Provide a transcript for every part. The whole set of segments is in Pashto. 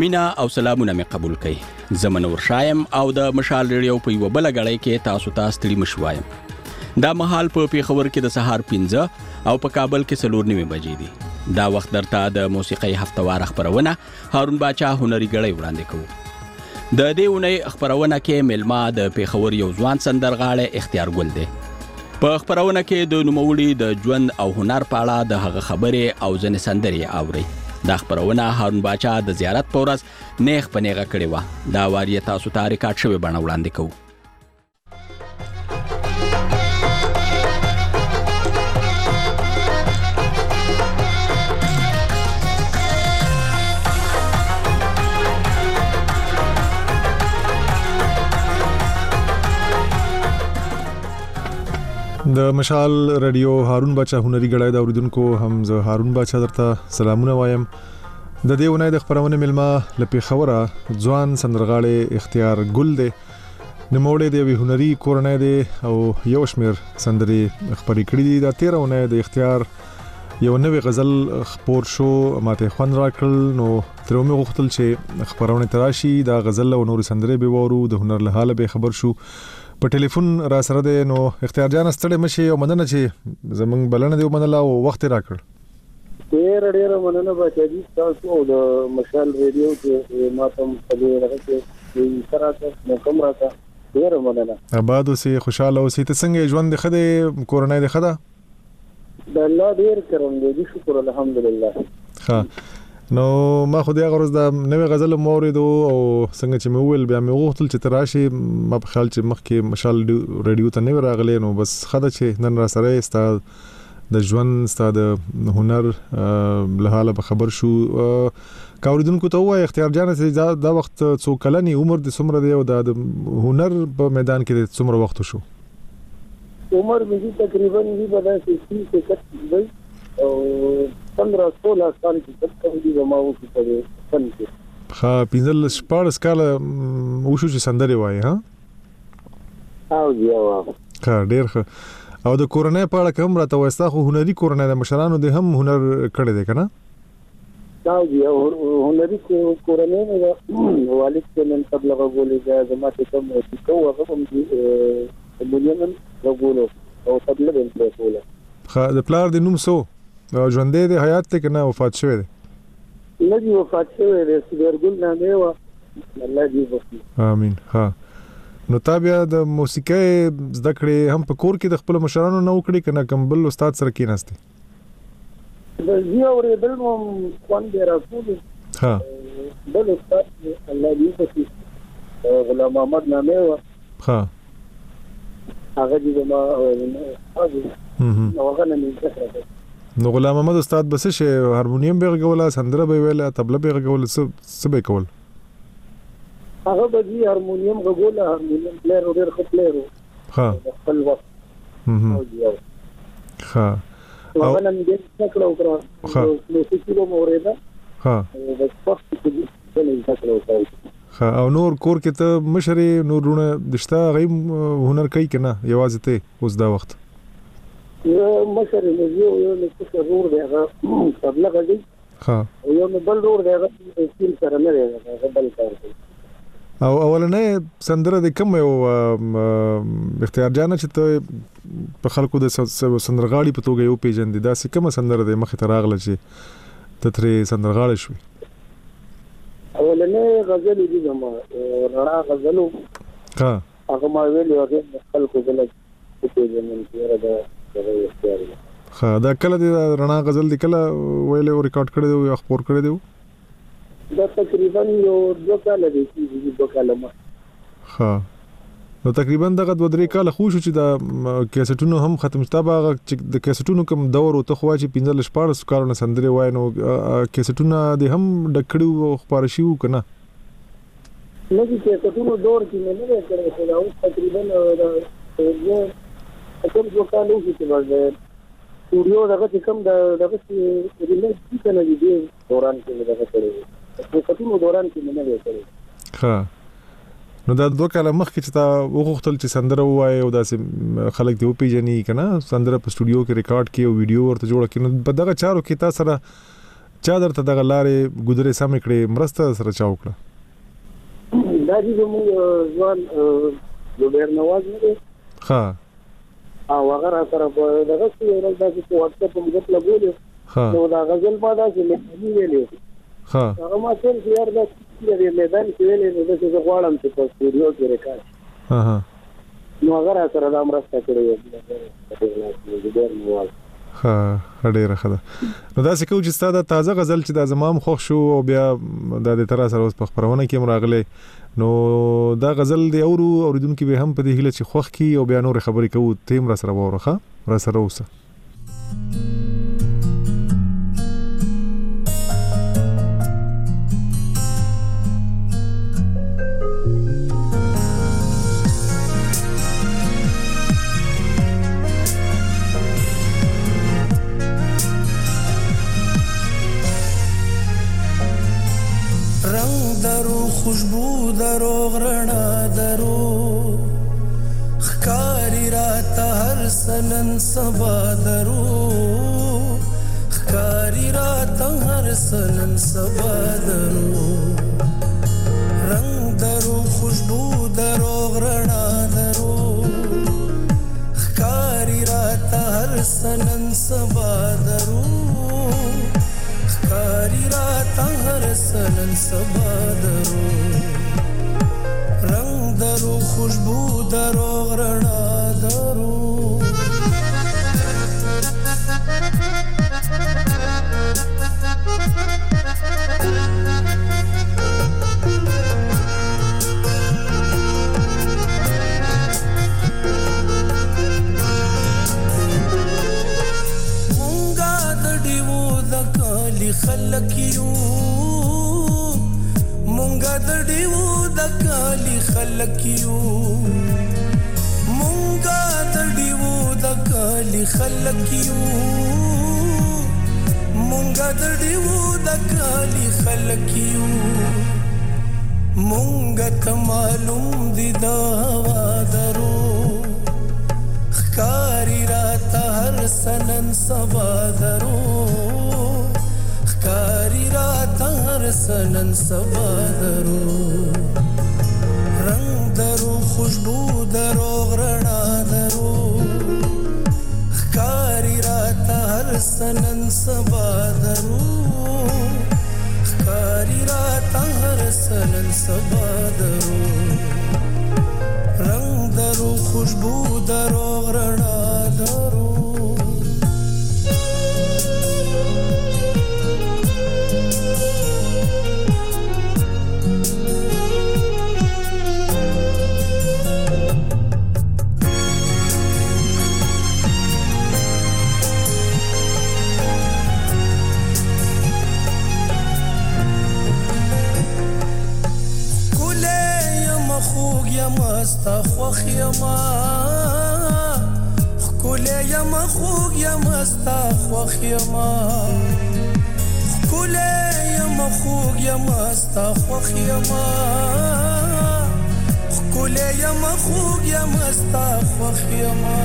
مینا او سلامونه مې قبول کړئ. زه منور شایم او د مشال ریډیو په یوه بله غړۍ کې تاسو ته ستړي مه شوایم. دا مهال په پیښور کې د سهار 15 او په کابل کې 4:09 بجې دي. دا وخت درته د موسیقۍ هفتوار خبرونه هارون باچا هنري غړۍ وړاندې کوو. د دې اونۍ خبرونه کې ملما د پیښور یو ځوان سندرغاړی اختیار ګل دی. په خبرونه کې د نوموړي د ژوند او هنر په اړه د هغه خبرې او ځینې سندرې اورئ. دا خبرونه هارون باچا د زیارت په ورځ نیغ په نیغه کړې وه. دا وار یې تاسو ته ریکارډ شوې بڼه وړاندې کوو. د مشال رادیو هارون باچا هنري غړای دا اوریدونکو هم زه هارون باچا درته سلامونه وایم. د دې ونې د خبرونه ملما لپی خوره ځوان سندرغاړي اختیار ګل دی. نموړې د هنري کورنۍ دی او یو شمیر سندري خبرې کړې دي. د 13 ونې د اختیار یو نوې غزل خبر شو ماته خوان راکړل نو تر مې غوښتل چې خبرونه تراشي دا غزل او نور سندري به وورو د هنر له حاله به خبر شو. په ټلیفون را سره دی نو اختیار جان ستړي مشي او مننه چې زمنګ بلنه دی ومنله او وخت راکړ. ډېر مننه بچی تاسو د مشال ریډیو کې ماتم په دې راځي چې سره نو کوم راته ډېر مننه. آباد اوسې خوشاله اوسې. ته څنګه ژوند د خدای کورنۍ د خدا د الله ډېر کرم دی شکر الحمدلله. ها نو ما خو دې غرض د نوې غزل مورید او څنګه چې مې ویل بیا مې غوښتل چې تراشي ما په خیال چې مخکې مشال ریډیو ته نه راغلی نو بس خدای چې نن را سره استاد د ژوند استاد هنر له حاله به خبر شو. کاوریدونکو ته وای اختیار جان چې دا وخت څو کلنی عمر د څومره دی او د هنر په میدان کې څومره وخت شو؟ عمر مې تقریبا دی په 30 کې او 15-16 سال کې تقریبا دی ما وو په فن کې. ها 15 کال وشو چې سندري وای ها او یو ښه ډیر ښه. او د کورنۍ په اړه کوم راته وایستا خو هنري کورنۍ د مشرانو د هم هنر کړی دی کنه؟ دا یو هنري کورنۍ نه والد کې نن تبلیغ غولې دا زماته کوم څه هغه هم دي مليون غولو او تبلیغ یې کوله. ښه د پلار د نوم سو ژوندې د حیات ته کنه وفات شوی دی؟ نه دی وفات شوی دی سیدرګل نامه و الله دې وکړي امين. ها نو تابع د موسیقۍ زده کړې هم په کور کې د خپل مشرانو نه وکړي کنه کمبل استاد سره کېناستي؟ د زیو اوریدل نو خوان دی راکول. ها بل استاد الله دې وکړي غلام محمد نامه و. ها هغه دې ما هغه نه نه نو غلام محمد استاد بس شه هارمونیم به غولا سندره به ویله طبله به غول څه به کول؟ هغه به دي هارمونیم غولا هارمونیم پلیئر ډیر ښه پلیئر. ها خپل وخت ها او نن دې څکلو کړو نو څه موریدا ها د وخت کې دې څکلو کړو. ها او نور کور کې ته مشري نورونه دشتا غي هنر کوي کنه یوازې ته اوس دا وخت مشر یو څه ضرور دی هغه تبلیغ دی. ها یو بل ضرور دی هغه سیل سره نه دی هغه بل کار کوي. او اولنې سندره د کوم یو اختیار جان چې ته په خلکو د سندرغاړي په توګه یو پیژندې دا څه کوم سندره د مخ ته راغله چې ته ترې سندرغاړی شوې؟ اولنې غزل دي زما رڼا غزلو. ها هغه ما ویل هغه خلکو دلته پیژنم چې دا ها دا کله د رڼا غزل دی کله ویلې او ریکارډ کړی دی او خبر کړی دی؟ دا تقریبا یو 2 کال دی چې 2 کال ما. ها نو تقریبا دغه 2-3 کال خو شو چې دا کیسټونو هم ختم شته. باغ چې د کیسټونو کوم دور او ته خو چې 15-14 کالونه سندري وای نو کیسټونه د هم ډکړو او خبر شيو کنه؟ نه دي کیسټونو دور کې نه کړی خو دا اوس تقریبا کوم څه کالو چې ورته سټوډیو دغه کوم دغه چې ریلیز کنه دي دوران کې دغه کړی په کتونو دوران کې نه وکړي. ها نو دا 2 کال مخکې چې تا وغوښتل چې سندره وای او داسې خلک دی پیژني کنه سندره په سټوډیو کې ریکارډ کې او ویډیو ورته جوړ کړي نو په دغه چارو کې تاسو سره چا درته دغه لارې ګودرې سم کړې مرسته سره چا وکړه دا چې موږ ځوان د ډېر نواز نه ها او هغه را سره په دغه څه یو ورځ داسې په واتساپ په موږ لګولې نو دا غزل ما داسې لیکلي ویلې ها هغه ما څنګه یار دا چې میدان کې ویلې نو دا څه غواړم چې په سټوډیو کې ریکارډ ها ها نو هغه را سره دا مرسته کړې و ډېر نواز ها ډېره ښه ده نو داسې کوو چې ستا دا تازه غزل چې دا زما هم خوښ شو او بیا دا د تر سره اوس په خپرونه کې هم راغلی نو دا غزل دی اوریدونکو به هم په دې هیله چې خوښ کی او بیا نور خبرې کوو تیم را سره وره را سره اوسه خوشبو درو غرنا درو خکاری راتا هر سنن سبا درو خکاری راتا هر سنن سبا درو رنگ درو خوشبو درو غرنا درو خکاری راتا هر سنن سبا درو خکاری راتا هر سنن سبا درو رنگ درو خوشبو درو غرنا درو مونگا دډیو د کلی خلک یو مونږه د ډیو د کلی خلک یو مونږه د ډیو د کلی خلک یو مونږه د ډیو د کلی خلک یو مونږه ته معلوم دي دا هوا درو خکاری راته هر سنن سبا درو خکاری راته هر سنن سبا درو رنگ درو خوشبو درو غرنا درو خکاری راته هر سنن سبا درو خکاری راته هر سنن سبا درو رنگ درو خوشبو درو غرنا درو مستا خوخ یما خکوله یما خوگ یما ستا خوخ یما خکوله یما خوگ یما ستا خوخ یما خکوله یما خوگ یما ستا خوخ یما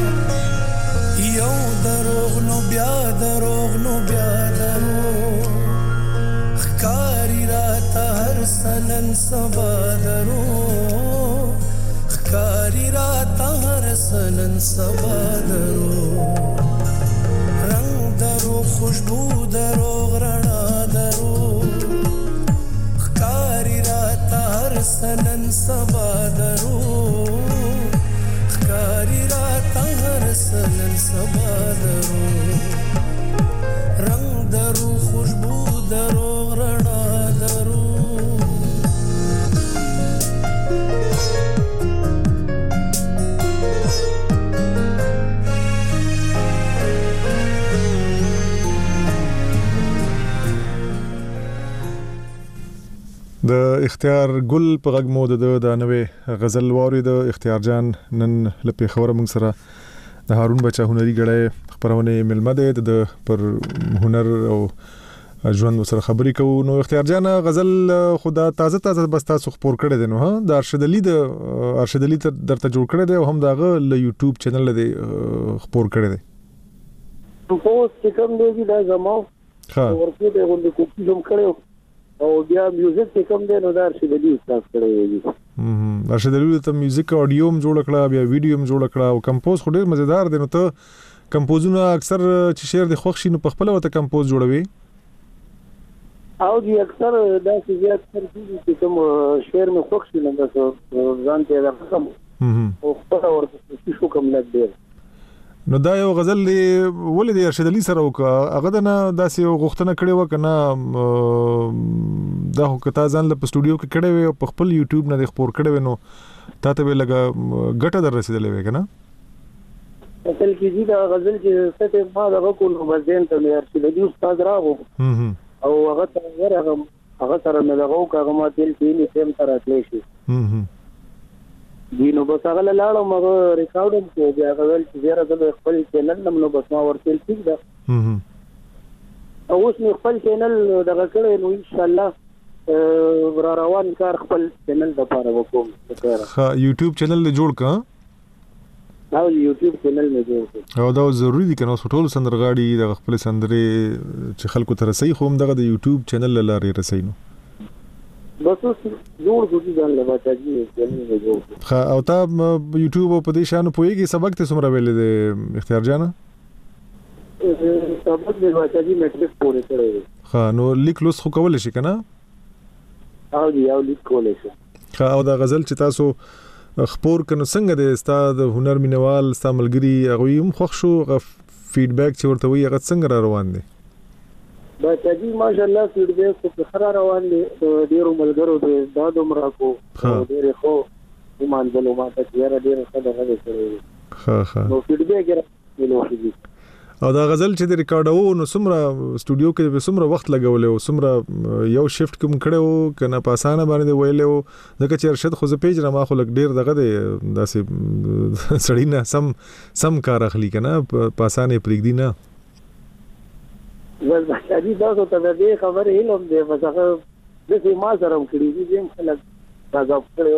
یو دروغ نو بیا دروغ نو بیا دروغ خکاری راتا هر سنن سبا دروغ خکاری راتا هر سنن سبا درو رنگ درو خوشبو درو غرنا درو خکاری راتا هر سنن سبا درو خکاری راتا هر سنن سبا درو رنگ درو خوشبو درو غرنا درو د اختیار ګل په غږ مو د نوې غزل واري د اختیار جان نن لپاره خبره موږ سره د هارون بچا هنري غړې خبرونه ملمه ده د پر هنر او ژوند سره خبرې کوو نو اختیار جان غزل خدا تازه بس تاسو خبر کړی دی نو ها د ارشد علي درته جوړ کړی دی او هم داغه ل یوټیوب چینل دی خبر کړی دی پوسټ کوم دی دا زمو ها ورته د غوډه کوکی هم کړو او بیا میوزیک چې کوم دی نو دا شي د دې استاد کړی دی راشد علي ته میوزیک اډیو هم جوړ کړه بیا ویډیو هم جوړ کړه او کمپوز خو ډیر مزیدار دی نو ته کمپوزونه اکثر چې شعر د خوښ شي نو په خپل وته کمپوز جوړوي او دی اکثر دا چې زیات چې کوم شعر مې خوښ شي نو تاسو ځان ته راځم او خپل ورته شو کوم لګ دی نو دا یو غزل دی ولې د راشد علي سره وکړه هغه د نه داسې غوښتنه کړې و کنه دا هو کته ځان له سټوډیو کې کړې و په خپل یوټیوب نه د خبر کړې و نو تاسو به لګا ګټه در رسیدلې و کنه اصل کې دا غزل چې څه ما دا وکړ نو بزین ته مې راشد علي استاد راغو او هغه سره مې لغو کاغه ما تل کې نه سم تر اتلې شي دینو بس هغه لاړو مګ ریکارډینګ کې بیا غوړل چې زیره د خپل چینل نو بس ما ورته ټیک ده او اوس مې خپل چینل دغه کړی نو ان شاء الله را روان کار خپل چینل د پاره وکوم ها یوټیوب چینل جوړ کا او یوټیوب چینل مې جوړ او دا ضروری دي کنه ټول سندرغاړي د خپل سندرې چې خلکو ته رسي خو هم دغه د یوټیوب چینل لاره رسي نو بس جوړ کوی ځان له باچاجي چینل جوړ ها او تا یوټیوب په دې شانو پويږي سبق ته څومره ویلې د اختیار جان سبق د باچاجي میټریک پورې کړی ها نو لیک لوس خو کول شي کنه او دی او لیک کول شي ها او دا غزل چې تاسو خبر کنه څنګه د استاد هنر مینوال استعمالګری هغه هم خوښ شو فیډبیک چې ورته وي هغه څنګه روان دي باچاجي ماشاءالله فیډبیک په خره روان دي ډیرو ملګرو دې دا دومره کو ډیر خو ایمان بلو ما ته ډیر خبره کړې ها نو فیډبیک راځي او دا غزل چې د ریکارډو نو سمره سټوډیو کې به سمره وخت لګولې او سمره یو شیفټ کوم کړو کنه په اسانه باندې ویلې ځکه چې ارشد خو زه پیج را ما خو لګ ډیر دغه داسې سړی نه سم کار اخلي کنه په اسانه پرېږدي نه ول باچاجي تاسو ته دې خبرې علم دی بس هغه د ما سره کړی دي چې خلک راځو کړو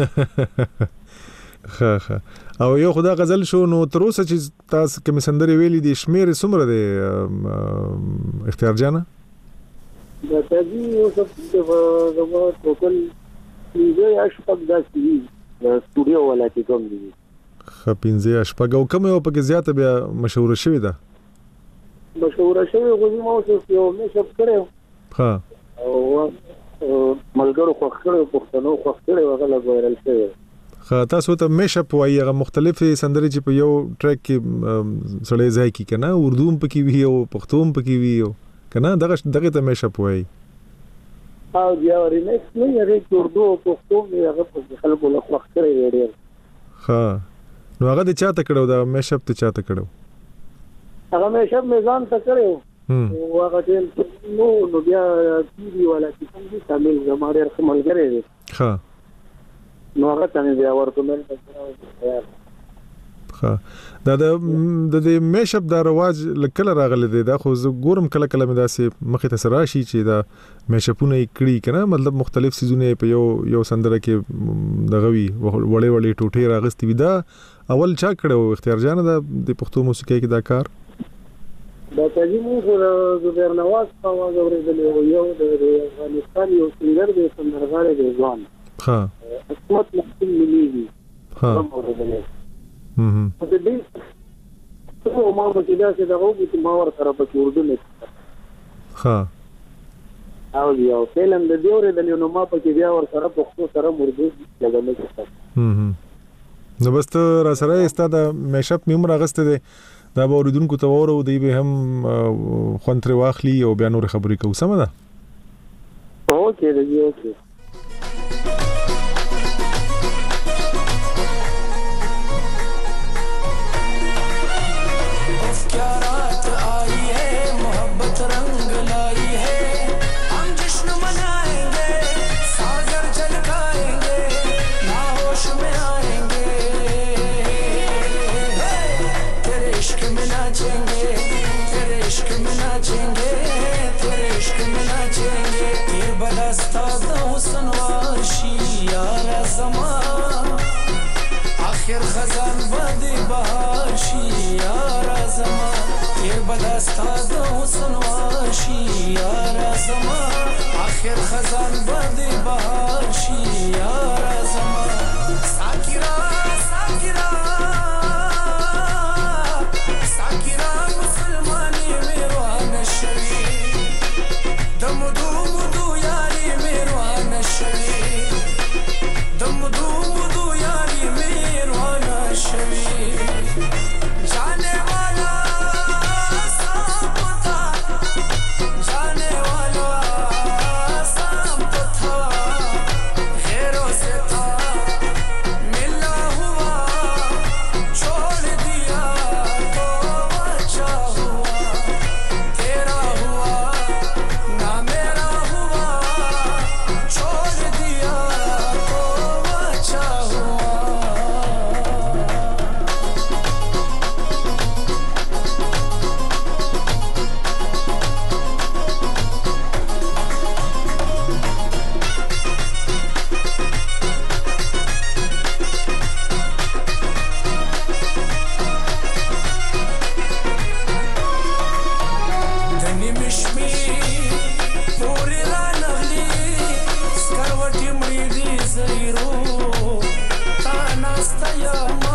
ها او یو خدا غزل شو نو تر اوسه چې تاسو کوم سندري ویلې دي شمیر سمره دي اختیار جانا باچاجي یو څه د ټوټل یې اشپک داسي سټوډیو ولا چې کوم دي خپینځه اشپک او کوم یو پکې زیاته بیا مشهور شوی ده مشهور شوی غوږی مو څه یو مشپ کړو ها او ملګرو خو کړو پښتنو خو کړو هغه لګورل شوی تاسو ته مشپ وایي هغه مختلفې سندرې چې په یو ټریک کې سړی ځای کی کنه اردو هم پکې وی او پښتو هم پکې وی او کنه دغه ته مشپ وایي او بیا ریمیکس نه یې اردو او پښتو هغه په خلکو له وخت کړی دی ها نو هغه د چاته کړو دا مشپ ته چاته کړو هغه مشپ میزان ته کړو او هغه نو بیا ټي وی ولا چې څنګه شامل زموږ ملګری دی ها نو هغه څنګه بیا ورته مل ها دا د میشپ دا رواج لکه راغلی دی دا خو ګورم کله مې داسې مخې ته سراشي چې دا میشپونه کړي کنه مطلب مختلف سيزونه په یو سندره کې دغوي وړې ټوټې راغستې وي دا اول چا کړو اختیار جان د پښتو موسیقۍ کې دا کار دا چې موږ زبیر نواز په आवाज اورېدل یو د افغانستان یو سنگر دی سندرغاړی دی ځوان ها اسمت محسن مليږي ها په دې څه ما په کې دا چې دا وګورئ چې ما ورته په اردو نه ها او یو فلم د دیورې د نو ما په کې بیا ورته پښتو سره اردو لګول کېږي نو بس ته را سره استاد میشپ مې عمر اغسته دي دا به اوریدونکو ته وره او دی به هم خونتر واخلي او بیا نور خبرې کوو سم ده اوکې دی اوکې आखिर खजान बदी बहार शी यार ज़मा ډیر بدستا د حسن واشي یار زما اخر خزان بده بهار شي یار زما ساکرا ساکرا ساکرا مسلمانی میروان شوی دمدو مدو یاری میروان شوی دمدو مدو یاری میروان شوی جانے والا سامتا جانے والا سامتا غیروں سے تھا ملا ہوا چھوڑ دیا تو بچا ہوا تیرا ہوا نہ میرا ہوا چھوڑ دیا تو بچا ہوا دنی مشمی پوری را نغلی سکروٹی مریدی زیرو تا ناستا یاما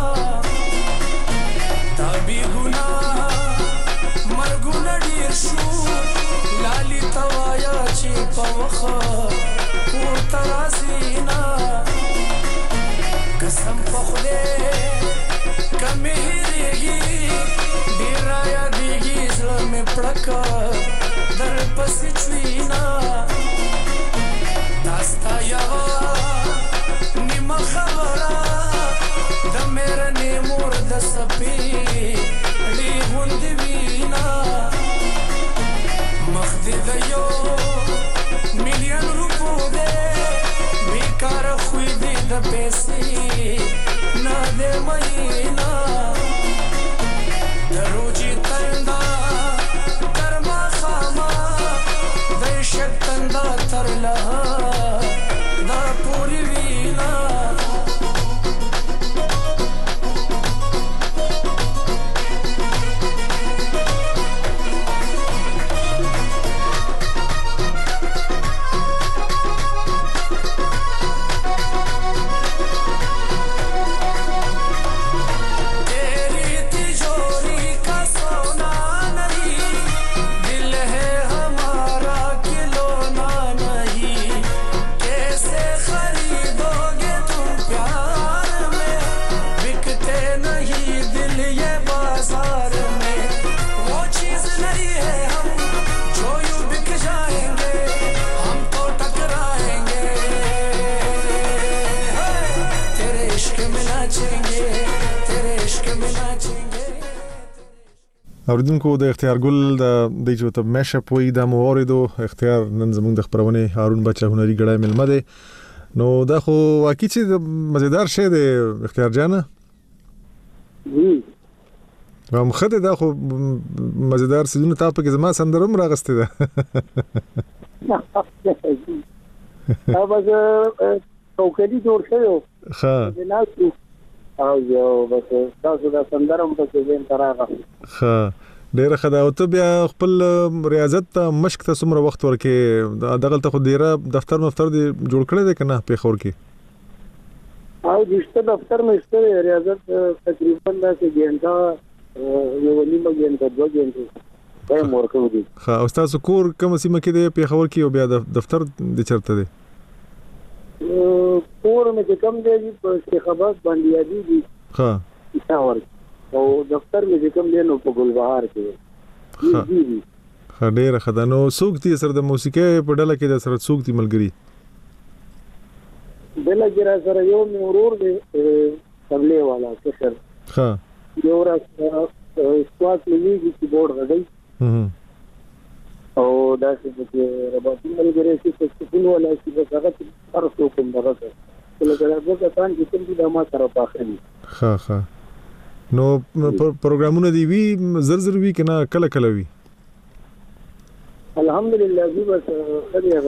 تا بی گناہ مرگونا دیر شو لالی توایا چی پوخا پورتا رازینا قسم پخلے کمی ہیریگی دیر آیا دیگی ظلم پڑکا در پسی چوینا داستا یوا نیم خبرا د میرا نیمور د سپی لی غند وینا مخدی د یو ملین روپو دے بیکار خوی دی د پیسی نا دے مہینا دروجی تندا کرما خاما دیشت تندا تر لها دا پوری وینا تیری تجوری کا سونا نہیں دل ہے ہمارا کھلونا نہیں کیسے خریدو گے تم پیار میں بکتے نہیں دل یہ بازار میں وہ چیز نہیں ہے ہم جو یوں بک جائیں گے ہم تو ٹکرائیں گے تیرے عشق میں ناچیں گے تیرے عشق میں ناچیں گے اوریدونکو د اختیار ګل د جو ته مشه پوي د موریدو اختیار نن زموږ د خبرونه هارون بچا هنري ګړای ملمه ده نو دا خو واقعي چې مزیدار شه د اختیار جانه هم خدای دا خو مزیدار سيزونه تاسو کې زما سندرم راغسته ده بس توکلی جوړ شوی ها جناسو او یو بس تاسو دا سندرم په ځین تراغه ها ډیر خدا او ته بیا خپل ریاضت ته مشق ته څومره وخت ورکې دغه ته خو ډیره دفتر دی جوړ کړی دی کنه په خور کې او دشته دفتر مې ستې ریاضت تقریبا دا چې ګنټه یو نیمه ګنټه دوه ګنټه دا مورکو دي ها او تاسو کور کوم سیمه کې دی په خور کې او بیا دفتر د چرته دی کور مې کوم دی په شیخ آباد باندې یادي دي ها اور او دفتر مې کوم دی نو په ګلبهار کې دي ډیر خدا نو څوک دي سره د موسیقي په ډله کې د سره څوک دي ملګری بل جرا سره یو مرور دی تبلیغ والا کشر ها یو را سکواش لګي چې بورډ غړي او دا چې رباطي ملګری چې څه ولا چې هغه هر څوک هم درته کله کله د کسان چې کوم دي ما سره پاخلي ها نو پروګرامونه دی وی زر وی کنه کله کله وی الحمدلله دی بس خدای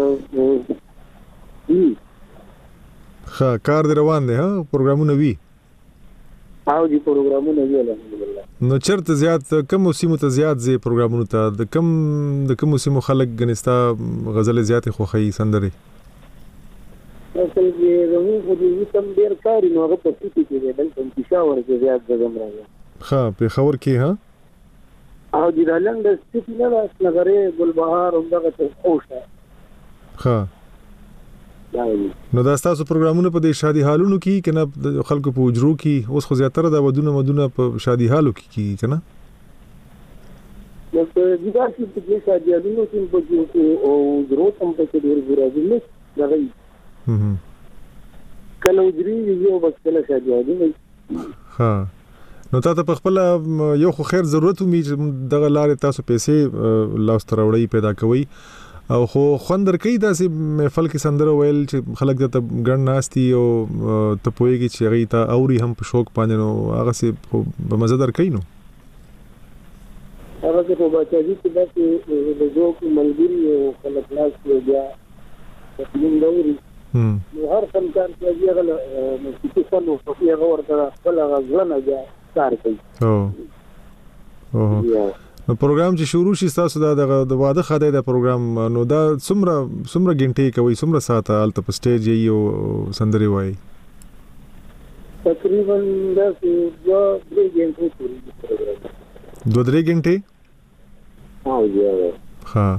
ها کار دی روان دی ها پروګرامونه وی او دي پروګرامونه دی الحمدلله. نو چرته زیات کم موسمو ته زیات زی پروګرامونو ته د کم موسمو خلک غنستا غزل زیات خوخی سندري اصل کې زموږ په دې کوم ډیر کاری نو هغه په سیټي کې دی بلکې پېښور کې زیات زغم راځي. ها پېښور کې ها او د لنډ سیټي نه لاس نګره ګلبهار همدغه ته خوشه. ها نو دا تاسو پروګرامونه په دې شادي حالونو کې کنه خلکو په اجرو کې اوس خو زیاتره د ودونه په شادي حالو کې کنه نو په دې کې په شادي حالونو کې په دې او اجرو هم په کې ډیر راځي نه راغی کله اجري یو بس کله شادي حالونه. ها نو تاسو په خپل یو خو خیر ضرورت می دغه لارې تاسو پیسې لاس تروړی پیدا کوي او خو خوندر کوي داسې محفل کې سندره ویل چې خلک د ګڼ ناستي او ته پوهیږي چې هغه ته اوري هم په شوق باندې نو هغه سي په مزه در کوي نو هغه په بچاږي چې داسې د جوړ ملګری او خلک لاس کې بیا څنګه نو هر فنکار چې هغه موسیقي فن او هغه ورته خپل غزلونه بیا کار کوي. او نو پروګرام چې شروع شي تاسو د واده خاطر د پروګرام نو دا څومره غنټې کوي څومره ساعت الته په سټیج یو سندري وای تقریبا دا 2-3 غنټې پوری پروګرام 2-3 غنټې ها ها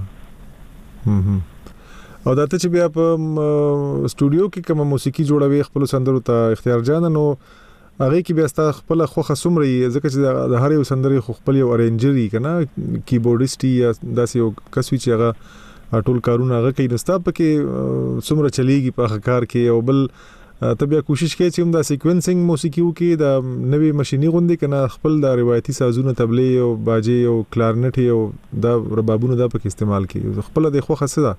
او دا ته چې بیا په سټوډیو کې کوم موسیقي جوړوي خپل سندرو ته اختیار جان نو هغه کې بیا ست خپل خوخه سمري ځکه چې د هر یو سندري خپل یو ارینجري کنه کیبورډیست یا داسې یو کسوي چې هغه ټول کارونه هغه کوي نو ست پکې سمره چلیږي په کار کې او بل ته بیا کوشش کوي چې هم دا سیکوینسینګ موسیقي کې د نوې ماشيني غوندي کنه خپل د روایتي سازونه تبلې او باجي او کلارنټ او دا ربابونه دا پکې استعمال کوي خپل د خوخه څه ده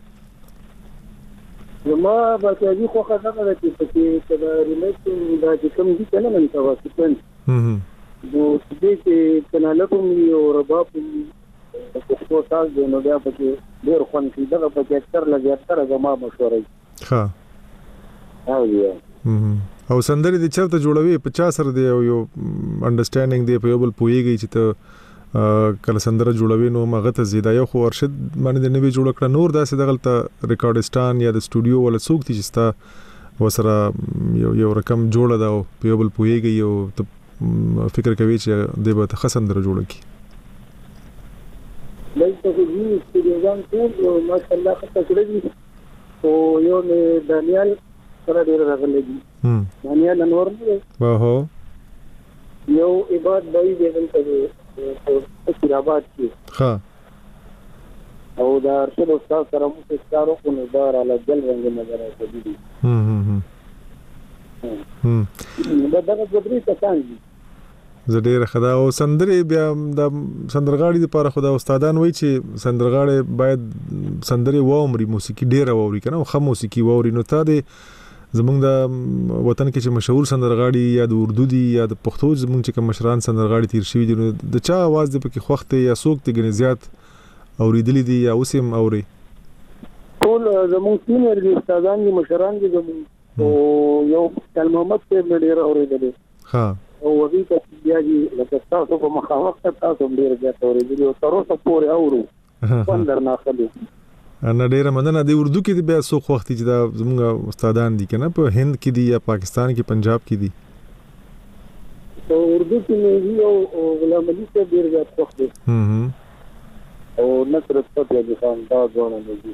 ما باقي خو خدای چې پکې کله ریلیټ دا چې کوم دي کنه من تاسو نو دې چې کناله کوم یو رباب په تاسو د نو بیا پکې ډیر خوان کې دا پکې اکثر لږ اکثر زما مشورې ها او سندري د چرته جوړوي 50 سره دی یو انډرستانډینګ دی په یو بل پويږي چې ته کله سندره جوړوي نو مغه ته زیاده یو خو ارشد باندې د نوې جوړ کړه نور داسې دغلته ریکارډستان یا د سټوډیو ولا څوک چې ستا وسره یو رقم جوړ دا په یو بل پويږي او فکر کوي چې د به تخسندره جوړ کی دلته دې سټوډیوګان ټول ماشاءالله خطه کړی او یو نه دانیال سره ډیر راغلی دي دانیال انور واه یو عبادت دی دلته فکرآباد کې ها او دا ارشد استاد سره مو ستاره کو نه دار علی جل رنگ نظر راځي دا دغه بدري تاسو زډیر خدا او سندري بیا د سندرغاړي لپاره خدا استادان وای چې سندرغاړي باید سندري وومري موسیقي ډیره ووري کنه خو موسیقي ووري نو ته د زمونږ د وطن کې چې مشهور سندرغاړي یا د اردو دي یا د پښتو زمونږ چې کوم مشران سندرغاړي تیر شوی دي نو د چا आवाज د پکې خوخته یا سوق ته غني زیات اوریدلې دي یا اوسم اوري ټول زمونږ سینیر دي استادان دي مشران دي زمونږ او یو کلمه محمد ته ډیر اوریدلې ها او وی ته بیا دي لکه تاسو په مخاوخ تاسو ډیر زیات اوریدلې او تر اوسه پورې اورو پندر نه خلک انا ډیر مننه د اردو کې بیا سو وخت چې دا زموږ استادان دي کنه په هند کې دي یا پاکستان کې پنجاب کې دي او اردو کې نه یو غلام علي ته ډیر زیات وخت دي او نصر فتح دي خان دا ځوان دي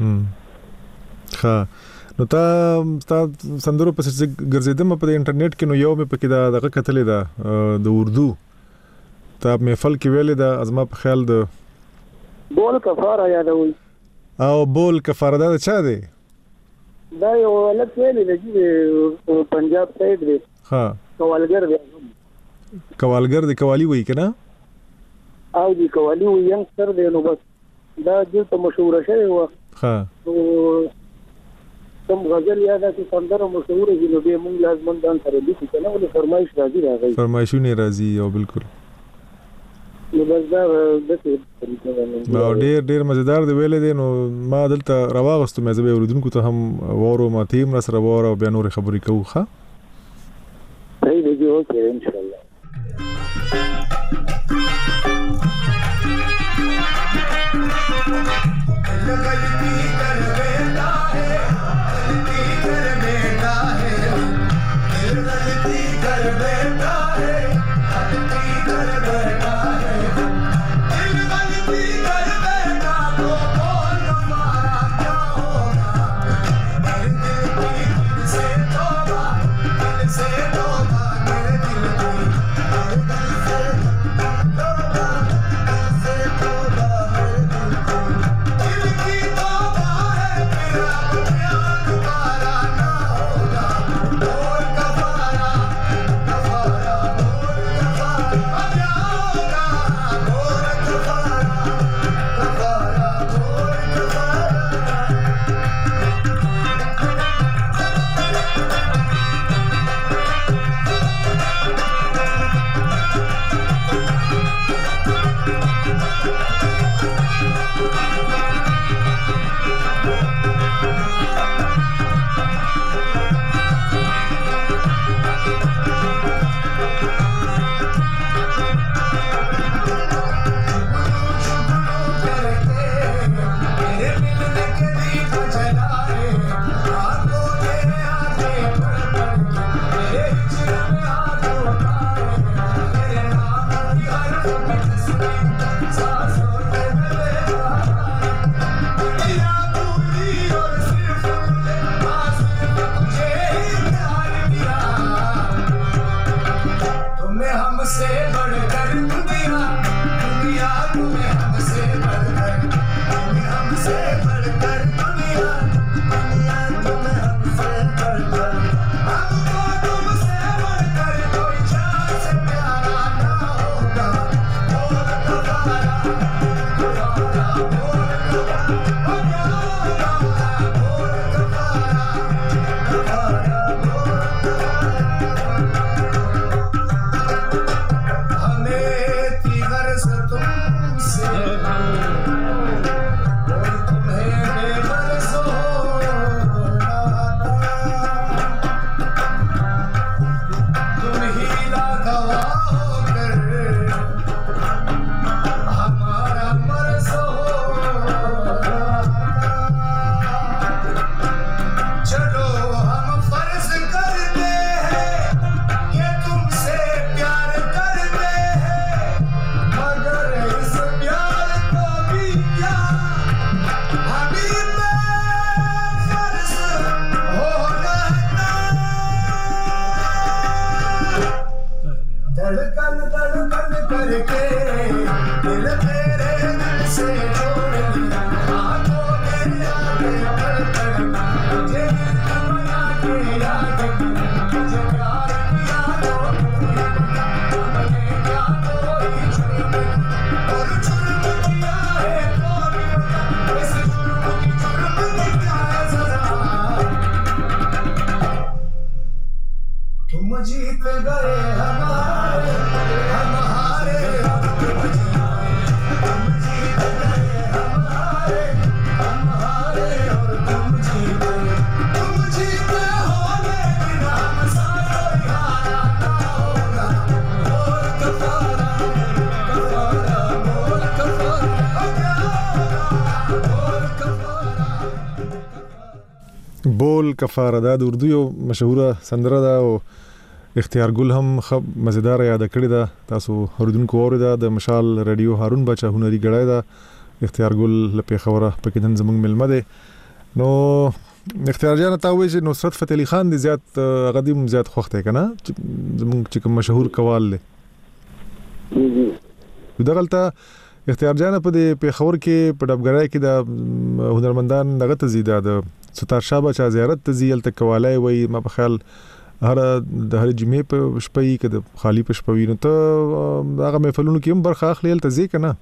ها نو تا سندرو په څه ګرځیدم په انټرنیټ کې نو یو مې پکې دا دغه کتلې ده د اردو ته محفل کې ویلې ده ازما په خیال ده بول کفاره یادوي او بول کفاره دا چا دی دا یو ولک ویلې ده چې پنجاب سایډ دی ها کوالګر دی کوالګر دی کوالی وای کنه او دی کوالی وای یم سر دی نو بس دا دلته مشهور شوی و ها کوم غزل یاد چې سندره مشهور دي نو به موږ لازم ځان سره دي چې نو له فرمایش راځي فرمایشونه راځي او بالکل نو بس دا ډېر مزیدار دی ویلې دي نو ما دلته رواغستو مې زبې اوریدونکو ته هم وورو ما تیم را سره وورو بیا نور خبرې کوو ښه صحیح دی اوکے ان شاء الله. بول کفاره دا د اردو یو مشهوره سندره ده او اختیار ګل هم مزیدار یاد کړی ده. تاسو اوریدونکو اوریدا د مشال رادیو هارون بچا هنري غړای ده. اختیار ګل لپاره خبره پکې نن زموږ ملمه ده. نو اختیار جان ته وایي چې نصرت فتح علي خان د زیات غدیم زیات خوخته کنه زموږ چې کوم مشهور قوال له دغلته اختیار جان په دې پیښور کې په ډبګرای کې د هنرمندان دغه تزیدا د ستار شاه بچا زیارت تزیل تکوالای وای ما په خیال هر د هر جمعې په شپې کې د خالی په شپې نو ته هغه محفلونو کې هم برخه اخلي ته ځي کنه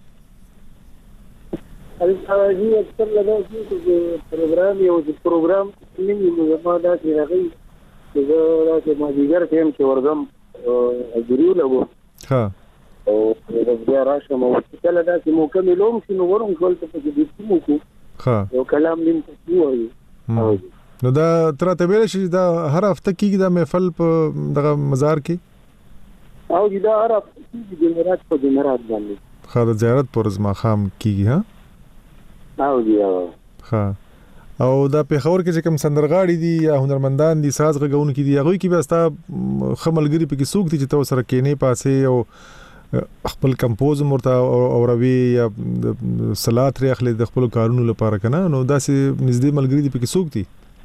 الحاجی اکثر لگا چې پروګرام یو پروګرام نیمه ما دا چې راغی چې ما دیګر ټیم چې ورغم اجریو لګو ها او د بیا راشم او کله دا چې مکملوم شنو ورم کول ته چې دې مو کو ها یو کلام نیم ته وایي نو دا تر ته ویل شي دا هر هفته کېږي دا محفل په دغه مزار کې او دا هر هفته کېږي د جمعرات په جمعرات باندې خا د زیارت پر ورځ ماښام کېږي ها او دی خا او دا پیښور کې چې کوم سندرغاړي دي یا هنرمندان دي ساز غږونکي دي هغه کې به ستا خملګری په کې سوق دي چې تو سره کېنه پاسه او خپل کمپوز مرته او روي یا صلات ری اخلي د خپل کارونو لپاره کنه نو دا سي نږدې ملګری دي په کې سوق دي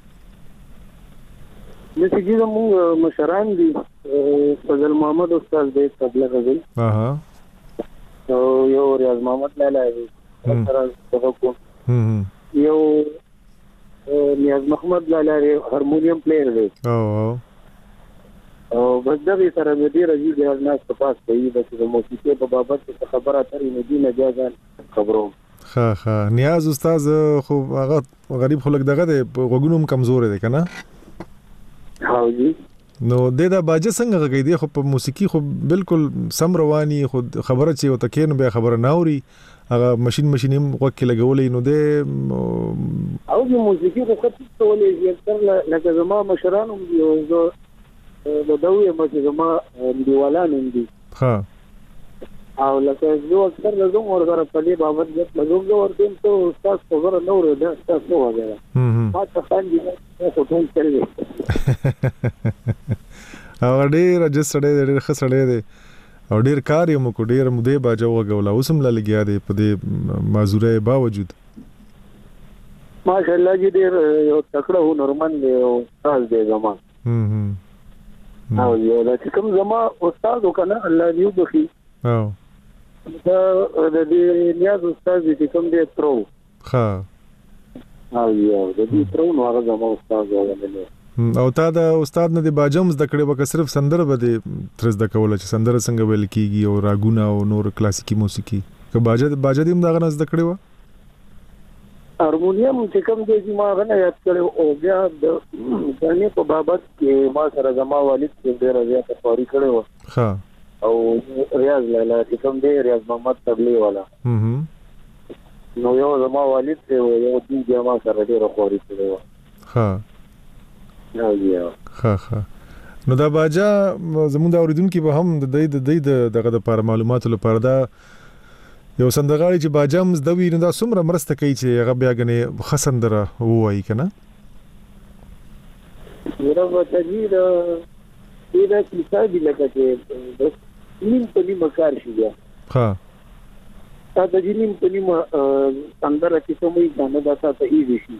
د چې موږ مشران دي فضل محمد استاد دې تبلیغ غزل او یو ریاض محمد لالا دی سره څه کو یو نیاز محمد لالا هارمونیم پلیئر دی او بس دغه سره مې ډیر عجیب دی ناس په پاس کوي د موسیقي په بابت څه خبره ترې مدینه جازان خبرو ها نیاز استاد خو هغه غریب خلک دغه دی غوګونم کمزور دی کنه ها جی نو دا باجه څنګه غږی دی خو په موسیقي خو بالکل سم رواني خو خبره چې او تکین به خبره ناوري هغه ماشين وکیل لګولې نو ده او د موسیقي په خاطر ټولې زیاتره لکه زما مشرانو دی او د دوی مزما دیوالانو دی ها او لکه زه اکثر لازم ورغره په دې بابت د لازم زه ورته ته استاد خبره نور ده تاسو وګوره ما ته څنګه خو ټول چلې او ډیر جسړې ډیر خسړې دی او ډیر کار یې مو کو ډیر مده باجو وګولا اوسم لا لګیا دی په دې معذوره باوجود ماشاءالله جی ډیر یو تکړه هنرمند دی او استاد دی زما او یو د کوم زما استاد وکنه الله دې وبخي او دا د دې نیاز استاد دې کوم دی ترو ها او یو د دې ترو نو هغه زما استاد وګڼل او تا د استاد نه د باجم زده کړې وکړه صرف سندره به د ترز د کوله چې سندره څنګه ویل کیږي او راګونه او نور کلاسیکی موسیقي که باجه دې هم دا غنه زده کړې و هارمونیم چې کوم دی چې ما غنه یاد کړو او بیا د ځانې په بابت کې ما سره زما والد چې ډېر زیات فاري کړو ها او ریاض لاله چې کوم دی ریاض محمد تبلیغ والا نو یو زما والد چې یو دې ما سره ډېر فاري کړو ها ها نو دا باجا زموږ د اوریدونکو به هم د دې دغه د لپاره معلوماتو لپاره دا یو سندرغاړي چې باجا هم د وینې دا څومره مرسته کوي چې هغه بیا غنې خسندره وایي کنه ورو تجید دا کیسه دی لکه چې نیم په نیم کار شي بیا ها دا د نیم په نیم سندره چې کومې ځانه دا ته ایزي شي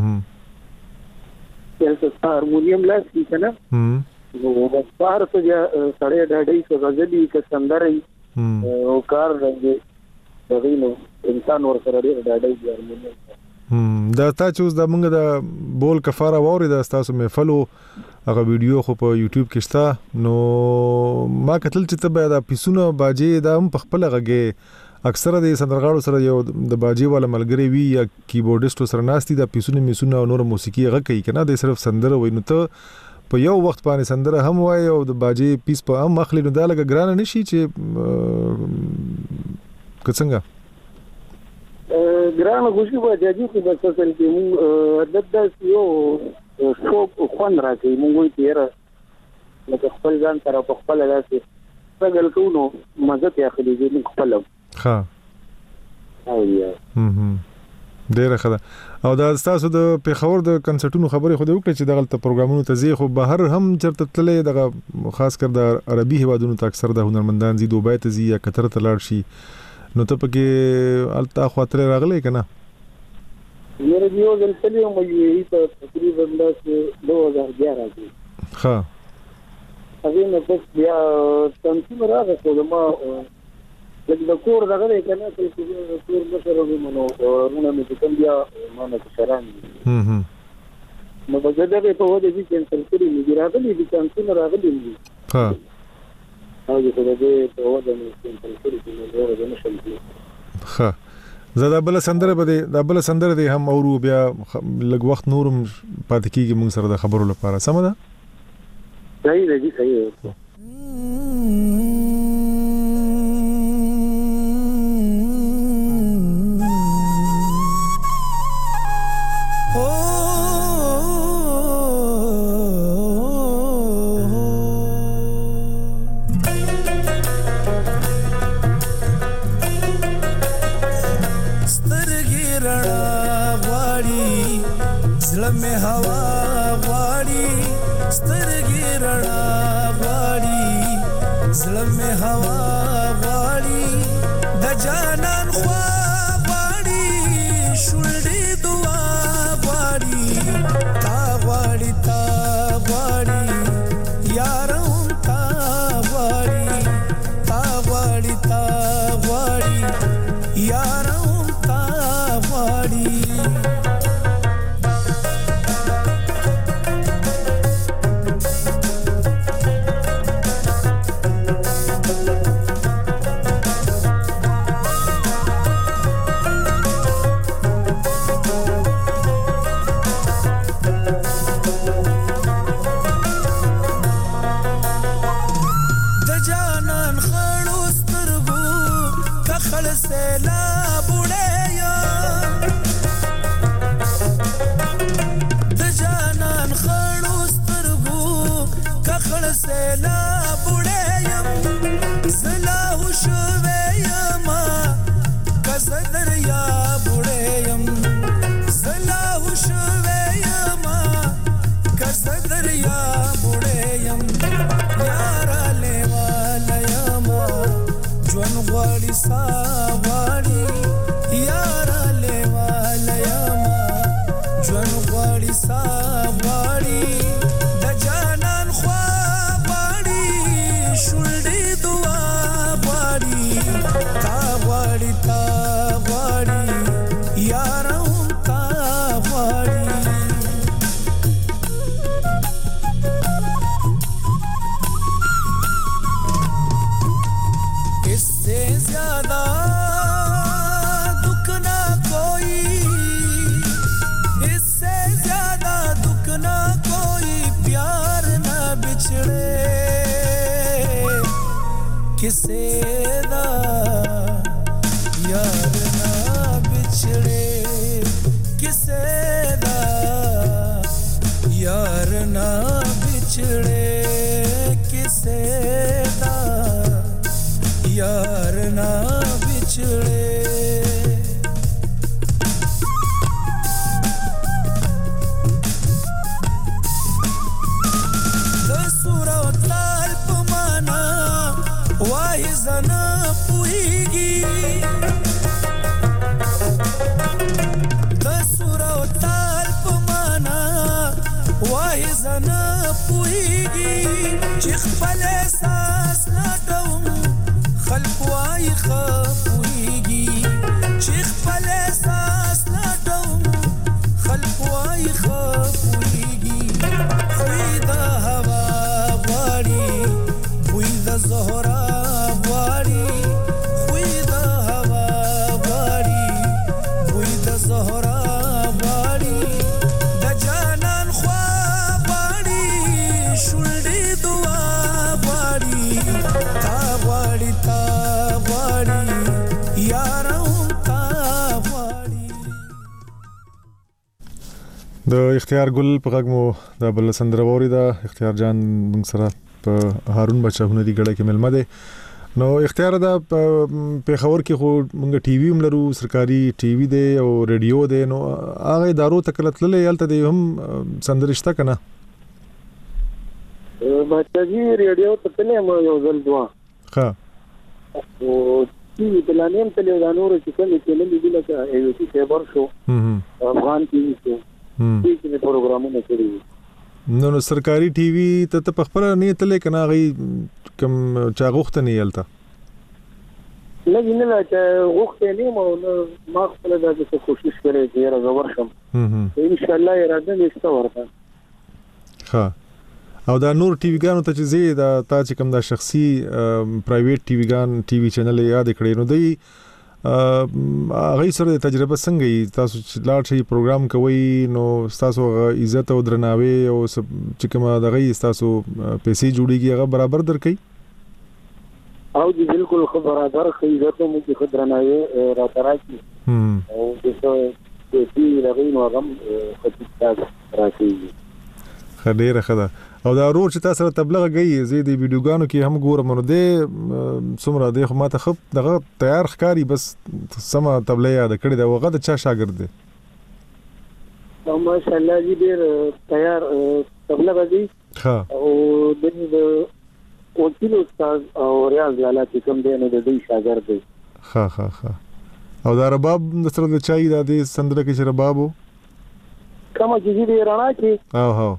چې هارمونیم لاسي کنه نو د پار ته سړی ډاډي څه غزلي ک سندري او کار رنګي دغه نو انسان ور سره ډاډي دی هارمونیم دا تا چې اوس د موږ د بول کفاره ووري د تاسو محفل هغه ویډیو خو په یوټیوب کې شته نو ما کتل چې ته به دا پیسونه باجی دا هم په خپل غږی اکثره د سندرغاړو سره یو د باجی والا ملګری وی یا کیبورډیسټ سره ناشتي د پیسونه میسونه او نور موسیقي غږ کوي کنه د صرف سندره وای نو ته په یو وخت باندې سندره هم وای او د باجی پیس په هم اخلي نو دا لګ ګران نشي چې څنګه ګران خوشي باجی چې بس اصل کې مو د یو شو خوان راځي مونږ یې تیر لکه خپل ځان سره په خپل لاسه څنګه کوو مزه ته اخلي دې خپل ها او یا ډیره ښه ده او دا تاسو د پیښور د کنسرټونو خبرې خو دې وکړه چې دغه پروګرامونو ته ځي خو بهر هم چرته تللې دغه خاص کر د عربي هوادونو ته اکثر د هنرمندان زی دوبۍ ته زی یا قطر ته لاړ شي نو ته پکې التا خاطر راغلې کنه یره دیو دل تلې مو یې ته تقریبا 2011 کې ها هغه نو پس بیا څنګه راغله ما د کور دغه کنه چې کور مشر ومنو ورونه مې کوم بیا ما نه شران نو په دې په وجه چې کینسل کړی مې راغلی دي کینسل راغلی دي ها او دې په وجه مې کینسل کړی چې نو نه شم ها زدا بل سندره دی هم اورو بیا لږ وخت نورم پاتې کیږي موږ سره د خبرو لپاره سم ده صحیح دی صحیح زړه مې هوا غواړي سترګې رڼا غواړي زړه مې هوا غواړي د جانان خوا غواړي شونډې دعا غواړي تا غواړي یار هم تا غواړي یار هم تا غواړي د اختیار ګل په غږ مو د بل سندروري دا اختیار جان موږ سره په هارون بچا هنري غړې کې ملمه ده نو اختیار دا په خبر کې خو موږ ټي وي ملرو سرکاري ټي وي دی او رادیو دی نو هغه ادارو تکلتللې یالته دی هم سندرشته کنه ماته رادیو ته تلې مو یو ځل دوا ها او چې بلانیم تلې دا نور چې کوم کې نه دی لکه ایو سی خبر شو افغان ټي وي ته چې پروګرامونه کړی نو سرکاري ټي وي ته په خبره نه تلې کنه غي کم چا غوښته نه یلته نه چې غوښته نه ما خپل د څه کوشش کړې چې راغور شم ان شاء الله اراده نشته ورته ها او دا نور ټي وي ګانو ته چې زی دا تا چې کوم دا شخصي پرایویټ ټي وي ګان ټي وي چینل یاد کړی نو دی هغه سره تجربه څنګه تاسو چې لاړ شي پروګرام کوي نو تاسو عزت او درناوی او چې کومه دغه تاسو پیسې جوړیږي هغه برابر درکې او دې بالکل خبره درکې عزت مو کې درناوی را تراکي او د دې لغې نو غم خطیب راځي خډيره خدا او دا روز چې تاسو تبلیغ غي زی دی ویډیوګانو کې هم ګورم نو دې څومره د خو ماته خپ دغه تیار ښکاری بس سم تبلیغ یاد کړی دا وغه د چا شاګرد دی ماشاءالله جی ډیر تیار تبلیغ دی ها او د وکیل استاد او ریاض والا چې کوم دی نو د دې شاګرد دی. ها ها ها او دا رباب د سره د چای د دې سندره کې چې ربابو کومه چې دی رانا کې او ها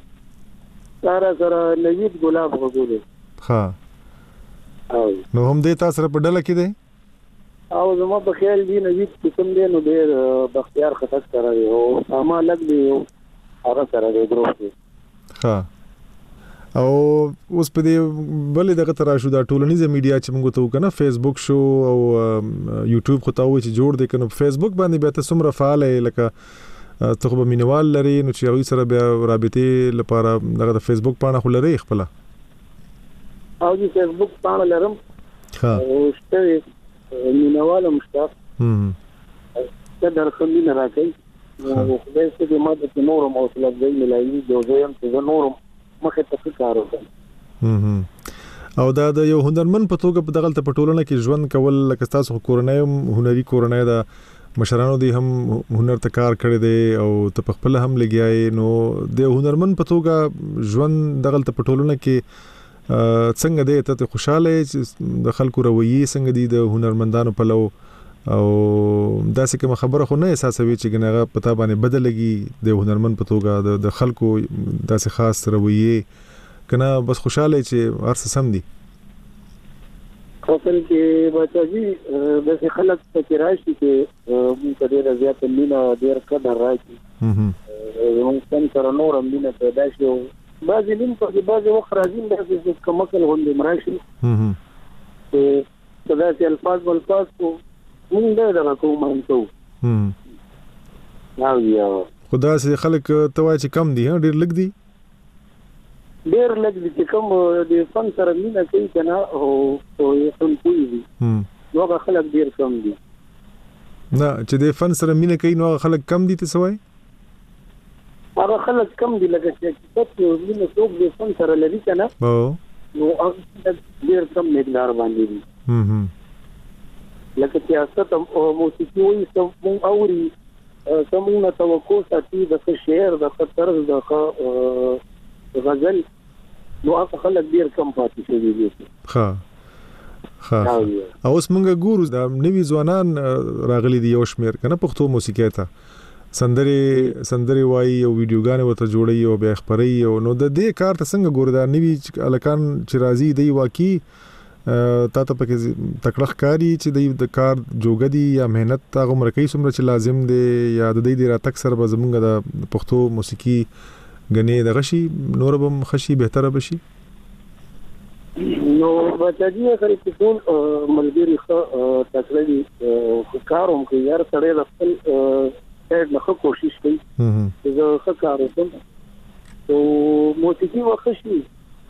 سره نجیب ګلاب وګورئ. ها او نو هم دې تاسو سره په ډله کې دی او زما په خیال دی نجیب چې کوم دی نو ډیر بختیار خطر سره دی او اما لګ دی هغه سره دی ګروپ دی. ها او اوس په دې بلې دغه تر شو دا ټولنیزه میډیا چې موږ ته وکنه فیسبوک شو او یوټیوب خو تاوي چې جوړ دي کنه فیسبوک باندې به تاسو سمره فعال لکه ته به مینوال لري نو چې هغه سره بیا رابطې لپاره دغه فیسبوک پاڼه خو لري خپل او چې فیسبوک پاڼه لرم ها او شته مینوال مشتاق ته درخمین راکې نو خدای دې ماده نورم او لږ ملایي جوړم چې نورم مخه ته کار وکړم. او دا د یو هنرمن په توګه په دغه پټولونه کې ژوند کول لکه تاسو کورنۍ هنري کورنۍ دا مشرانو دي هم هنر ته کار کړی دی او ته په خپل هم لګیای نو د هنرمن په توګه ژوند دغه پټولونه کې څنګه دی ته خوشاله د خلکو رویه څنګه دي د هنرمندانو په لو او داسې کوم خبره خو نه احساسوي چې ګناغه پتا باندې بدلږي د هنرمن په توګه د خلکو داسې خاص رویه کنه بس خوشاله چې هر څه سم دي خپل کې بچي د خلک په راشي کې موږ ډېر زیات لینا ډېر قدر راځي موږ څنګه نور هم لینا پیدا شو بعضی لین په بعضی وخت راځي د کمکل غونډه مراشي دا چې الفاظ کو موږ دا کوم انتو یا خدا سي خلک توای چې کم دي ډېر لګ دي ډېر لګ دي چې کوم د فن سره مینا کوي کنه او یو فن کوي دي نو خلک ډېر کم دي نه چې د فن سره مینا کوي نو خلک کم دي ته سوای هغه خلک کم دي لکه چې تاسو مینا څوک د فن سره لري کنه او نو هغه ډېر کم مقدار باندې دي لکه چې تاسو موسیقي وي سم اوري سمونه توقع ساتي د شعر د طرز د غزل نو هغه خلک ډیر کم پاتې شوی دي. ها او اوس موږ ګورو د نوی ځوانان راغلي دي یو شمیر کنه پښتو موسیقي ته سندري وایي او ویډیوګانې ورته جوړي او بیا خبري او نو د دې کار ته څنګه ګورو دا نوی الکان چې راځي دی واقعي تا ته پکې تکړه ښکاری چې د کار جوګدي یا مهنت هغه مرکې سمره چې لازم دی یا د دې د راتک سره به زمونږ د پښتو موسیقي غني د غشي نور به خشي بهتره بشي نو بچاجي سره چې ټول ملګری تکړه کاروم کوي یار سره د خپل نه کوشش کوي چې زه ښه کار وکړم او موسیقي وخشي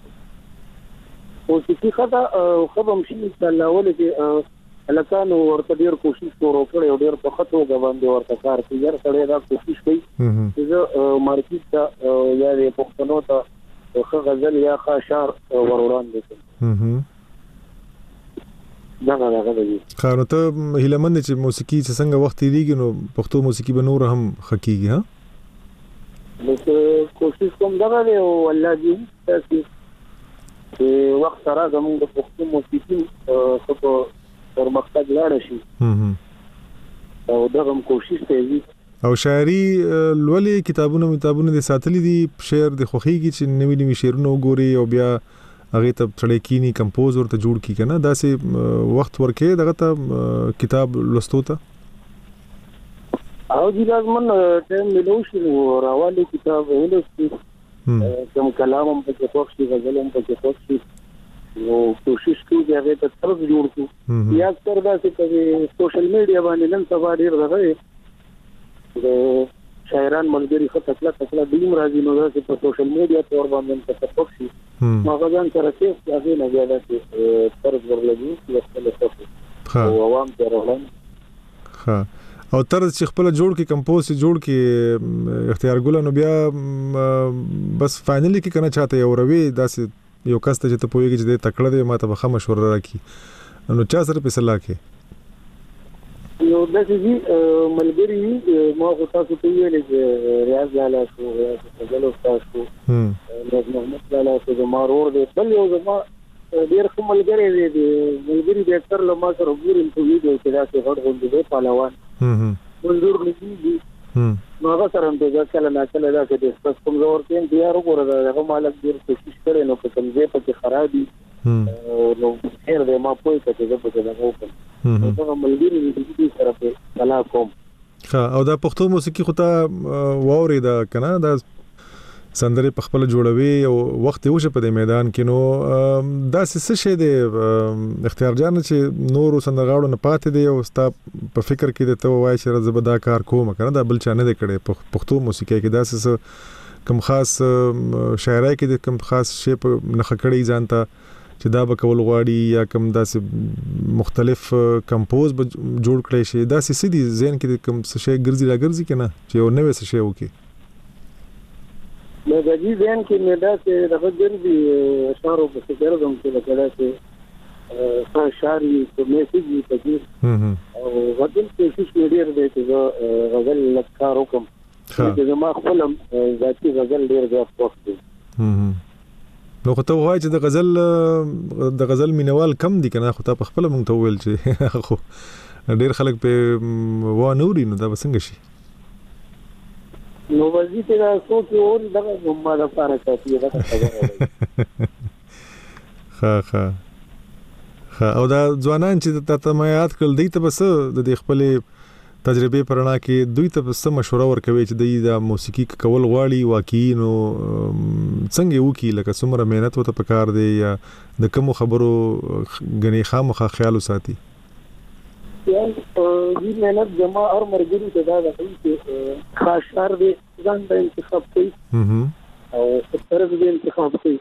موسیقي خدا خبم شي چې الله ولې الکانو ورته ډیر کوشش وکړي او ډیر په خطو غوښند ورته کار کوي یار سره دا کوشش کوي چې مارکیټ ته یا د پښتنو ته خو غزل یا خاشار وروران دي دا غواړي خانو ته هیلمن چې موسیقي څنګه وخت تیریږي نو پښتو موسیقي به نور هم حقيقي ها نو کوشش کوم دا غواړي او الله دې تاسو وخت سره زموږ د پښتو موسیقي خو پر مقصد لاړ شي او دغه کوشش کوي او شاعري لولي کتابونه د ساتلې دي شعر د خوخيږي چې نوې شعرونه وګوري او بیا هغه ته تړکینی کمپوزر ته جوړ کی کنه داسې وخت ورکه دغه ته کتاب لستو ته او دې لازم ټیم ملوشي راوالي کتاب ولستو کوم کلام هم په کوښښ غزل هم په کوښښ نو کوشش کوي چې هغه ته طرز جوړ کړو یا تر دا چې سوشل میډیا باندې نن سبا ډیر راغی د شاعران ملګری خو تکلا دیم راځي نو دا چې په سوشل میډیا تور باندې په کوښښ ماغذان سره چې هغه نه زیاده چې طرز ورلګي چې خپل څه او عوام ته راغلم او طرز چې خپل جوړ کې کمپوز جوړ کې اختیار ګل نو بیا بس فائنلی کې کنه چاته یو روي داسې یو کس ته چې ته پوهیږي چې د تکړه دی ماته به مشوره راکړي نو چا سره په صلاح کې نو د دې ملګری ما خو تاسو ته ویل چې ریاض لاله شو غزل استاد شو محمد لاله شو د مارور دی بل یو زما ډیر کوم ملګری دی ملګری د اکثر لما سره ګورم په ویډیو کې دا څه غړ غونډې دی پهلوان منظور نشي نو هغه سره د کله نه کله دا چې د سپس کوم زور کې تیار وګوره هغه مالک ډیر کوشش کړي نو په کوم ځای په خرابي نو هر دې ما پوي چې زه په دغه وکم نو هغه ملګری دې سره په کلا کوم او دا پښتو موسیقي خو ته ووري دا کنه دا سندري په خپل جوړوي او وخت یې وشه په دې میدان کې نو دا څه شي دی اختیار جان چې نور سندرغاړو نه پاتې دی او ستا په فکر کې د ته وای چې زبدا کار کوم کنه دا بل چا نه دی کړي پښتو موسیقي کې دا څه کوم خاص شاعرای کې کوم خاص شی په نخ کړي ځانته چې دا به کول غواړي یا کوم داسې مختلف کمپوز به جوړ کړي شي دا څه دي ذهن کې کوم څه شی ګرځي لا ګرځي کنه چې یو نوې څه شی وکي نو د دې ځین کې مې دا چې د غږ اشعار په فکر کوم چې لکه دا چې شاعري په میسج په دې او غږ کې څه ډیر دی چې غزل لکار وکم چې ما خپلم ذاتي غزل ډیر زیات وخت دی نو خو ته وایې چې د غزل مینوال کم دي کنه خو ته په خپل مونږ ته ویل چې خو ډیر خلک په و نوري نو دا وسنګ شي نو وځي ته دا څوک اور دغه ما د پاره کوي دا خبره ها او دا ځوانان چې ته ما یاد کړل دی ته بس د خپل تجربه پرانا کې دوی ته بس مشوره ورکوي چې د موسیقي کول غواړي واقعي نو څنګه وکي لکه څومره مهنت وته پکار دی یا د کوم خبرو غني خامخا خیال وساتي یعنی دې مهنت جما اور مرګري ته دا چې خاص شعر دې ځان د انتخاب کوي او طرف دې انتخاب کوي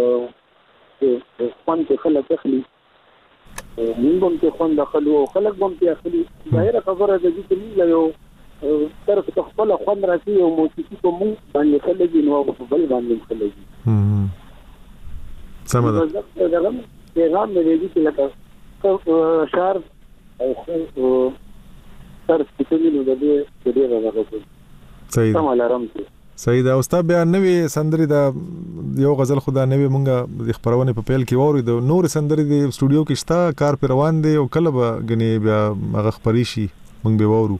فن کې خلک اخلي موږ هم ته خوند اخلو او خلک هم ته اخلي ظاهر خبره ده چې موږ یو طرف ته خپل خوند راځي او موسیقي په موږ باندې خلک نو په بل باندې خلک سم ده دا پیغام مې دی چې لکه شعر او تر څه نو د دې راغلی صحیح سم علارم صحیح دا استاد بیا نوې سندري دا یو غزل خدا نوې مونږه د خبرونه په پیل کې ووري د نور سندري د سټوډیو کې شتا کار پر روان دی او کله به غني بیا هغه خبري شي مونږ به وورو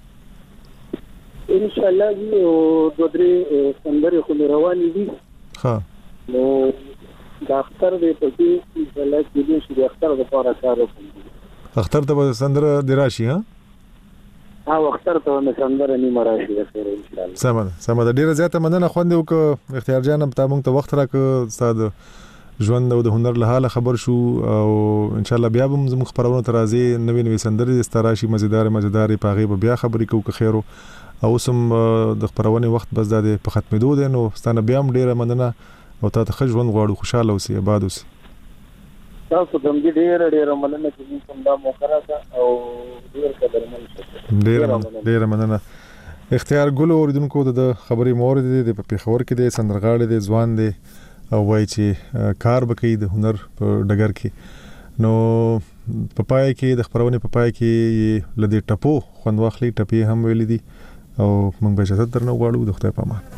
ان شاء الله یو دوه درې سندري خو روان دي ها نو دا اختر دې په کې ان شاء الله چې دې اختر د پاره کار وکړي اختر ته سندره دراشي ها اختر ته نه سندره نیمه راشي خیر ان شاء الله سمه ډیره زیاته مننه خوندې وک اختیار جان ته موږ ته وخت راک استاد ژوند او د هنر له حاله خبر شو او ان شاء الله بیا به موږ خبرونه ترازی نوې سندري استراشي مزیدار پاغي بیا خبرې کوو که خیر او سم د خبرونه وخت بس د په ختمېدو دي نو ستانه بیا هم ډیره مننه او ته ژوند غواړو خوشاله اوسې آباد اوسې تاسو دم دې ډېر مننه چې کوم دا موقع راځه او ډېر قدرمن شئ ډېر مننه اختیار ګل اوریدونکو د خبرې مورید د پیښور کې د سندرغاړي د ځوان دی او وای چې کار بکې د هنر په ډګر کې نو په پای کې د خبرونه په پای کې لدی ټپو خوند واخلي ټپي هم ویل دي او موږ به اجازه درنه غواړو د خدای په امان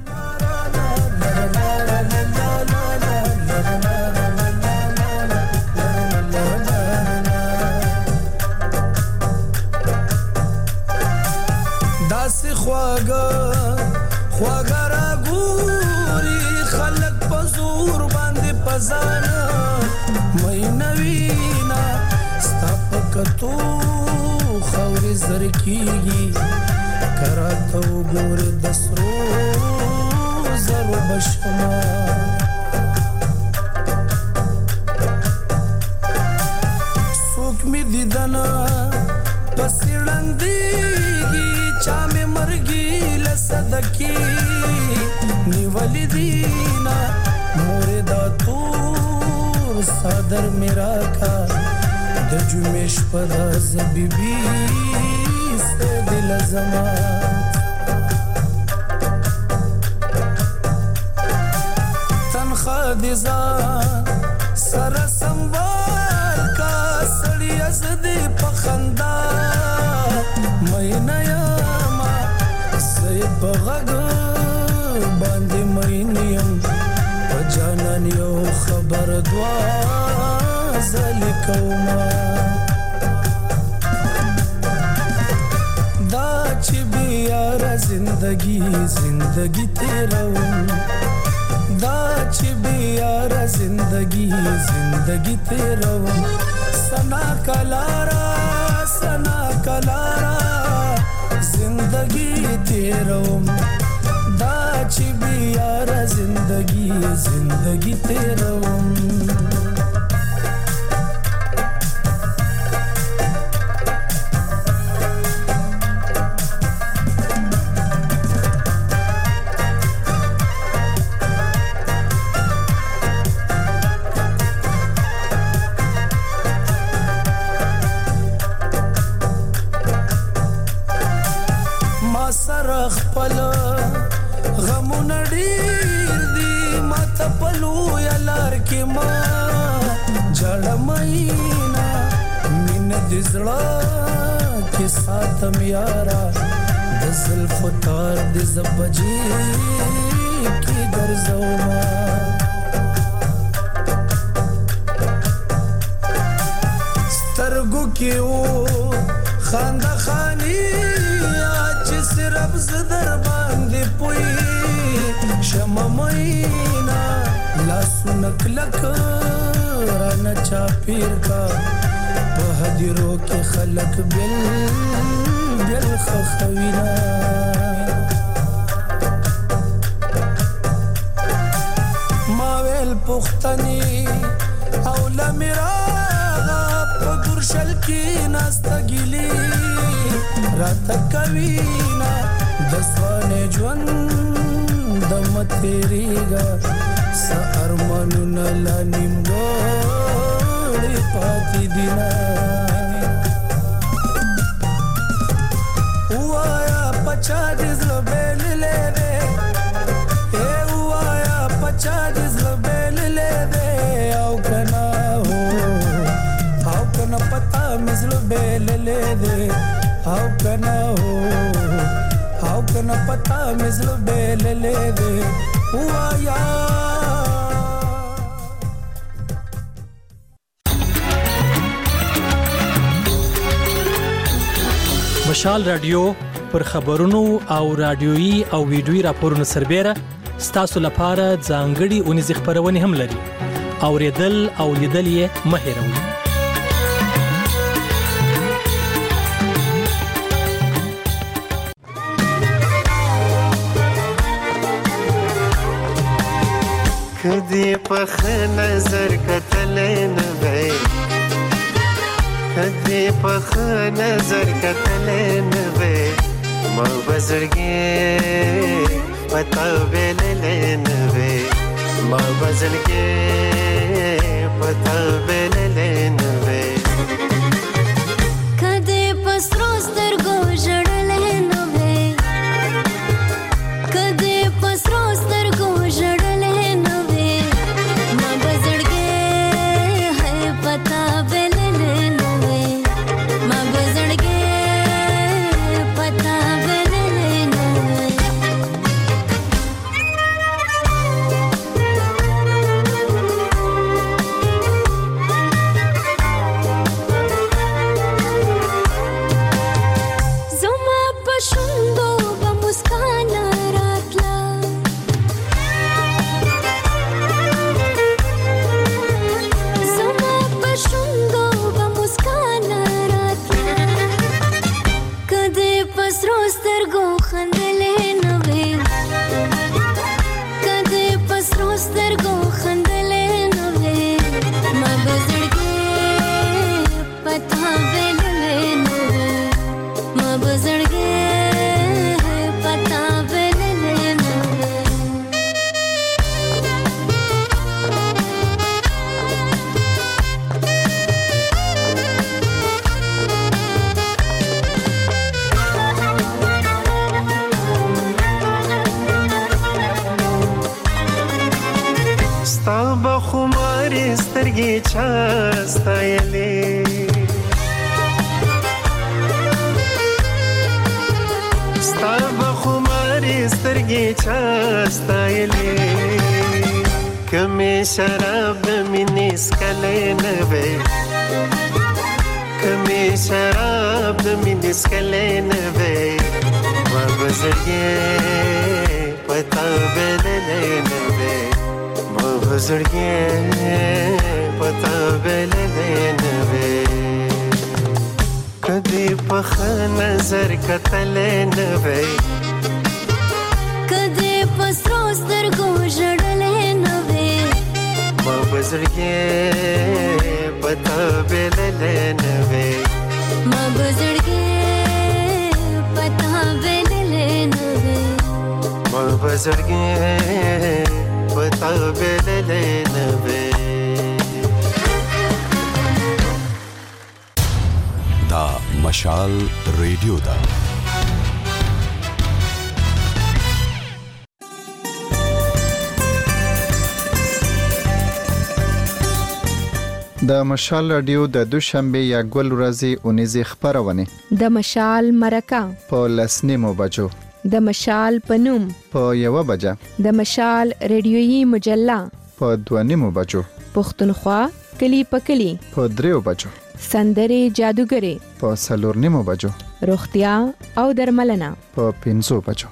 خواږه را ګوري خلک په زور باندې پزانا مې نوینا ستا په کتو خوري زر کیږي کراته وګوره د سرو زرو بشما څوک مې دیدنه پسې ړندېږي چا مې مرګي لصدقي نیولی دینا مورد تور صادر میرا کا د جمعش پدا زبیبی سے دل زمان تنخوا دی ځان سره سنبال کا سړی از دې پخندا په غږ باندې مینیم په جانان یو خبر دوا زل کوما دا چې بیا را زندگی تیروم دا چې بیا را زندگی تیروم سنا کلارا زندگی تیروم دا چې بیا را زندگی تیروم ساتم یارا د زلف تار د زبجی کی درزوما سترګو کې او خنده خانی چې صرف زدر باندې پوي شمه مینا لاسونه کلک رانه چا پیر کا په هدیرو کې خلق بل خخوینا ما ویل پختنی او لمیرا په ګرشل کې ناستګلی رات کوینا د سوانه ژوند د متریګا سرمنو لا نیمګو پاتې دینا وایا پچا دزل بیل لې وایا پچا دزل بیل لې او کنا پتا مزل بیل لې او کنا پتا مزل بیل لې وایا مشال رادیو پر خبرونو او رادیويي او ویډیويي راپورونو سربېره ستاسو لپاره ځانګړي اونیزې خبرونه هم لري اوریدل او لیدل یې مه هېروئ کدی په نظر کتل نه وای کدی په نظر کتل نه وای ما بزرګي پتا ویل نه وای ما بزرګي پتا ویل نه وای کدی پسرو سترګو جړل نه وای کدی پسرو سترګو جړل نه وای ما بزرګي ہے پتا ویل نه وای ما بزرګي پتا ویل نه وای زما پښوندو به مسکان راتلا زما پښوندو به مسکان راتلا کدی پسرو سترګو خندلې نه وې کدی پسرو سترګو خندلې نه وې ما بزرګي پتا ویلې نه وې ما بزرګي پتا ویلې نه وې ستا بخماري سترګې چا ستایلې ستا بخماري چاستایلی کمی شراب مینیس کلی نوی کمی شراب مینیس کلی نوی ما بزرگی پتا بللی نوی ما بزرگی پتا بللی نوی کدی پخ نظر کتل نوی کدی پسرو سترګو ژړلې نه وې ما بزرګي پتا بللې نه وې ما بزرګي پتا بللې نه وې ما بزرګي پتا بللې نه وې دا مشال ریډیو دا د مشال رادیو د دوشنبه یا ګل ورځې اونیزه خبرونه د مشال مرکه په لسنیمو بجو د مشال پنوم په یو بجه د مشال ریډیویي مجله په 2:30 بجو پښتونخوا کلی په کلی په 3 بجو سندري جادوګری په 4:30 بجو روغتیا او درملنه په 5 بجو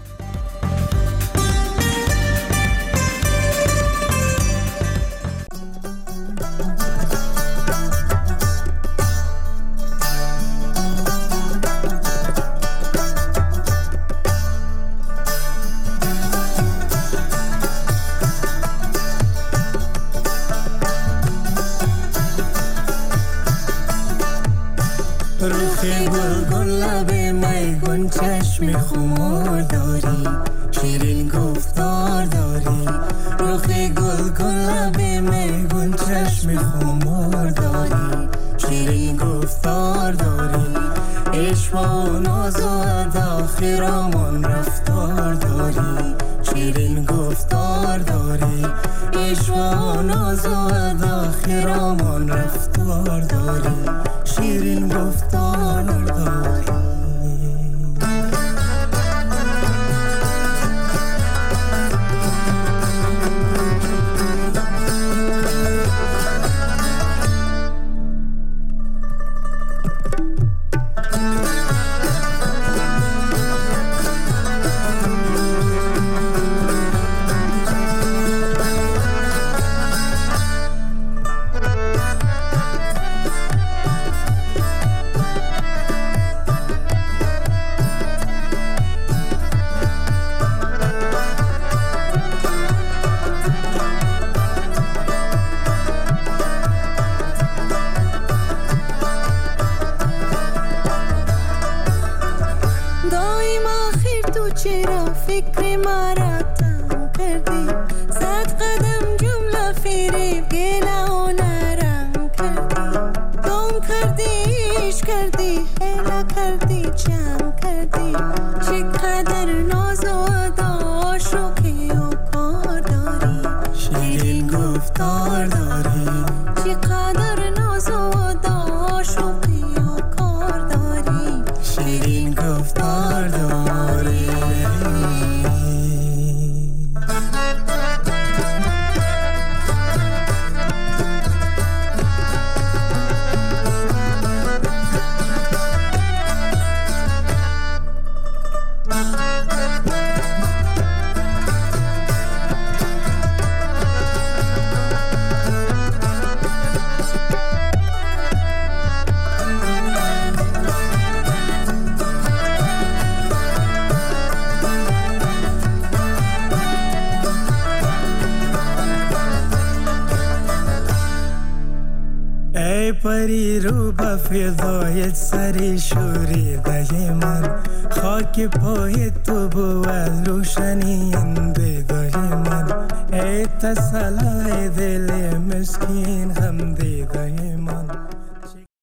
چشم خمار داری شیرین گفتار داری رخ گل گل لب میگون چشم خمار داری شیرین گفتار داری عشق و ناز و ادا خیرامون رفتار داری شیرین گفتار داری عشق و ناز و ادا خیرامون رفتار داری شیرین گفتار داری فکر مرا تم کردی صد قدم جمله فریب گله و نرم کردی دم کردی عشق کردی حیله کردی جمع کردی چقدر ناز و ادا شوخی و کار داری شیرین گفتار داری چقدر ناز و ادا شوخی و کار داری شیرین گفتار داری پری رو به فضای سری شوریده من خاک پای تو بود روشنی این دیدای من ای تسلای دل مسکین هم دیدای من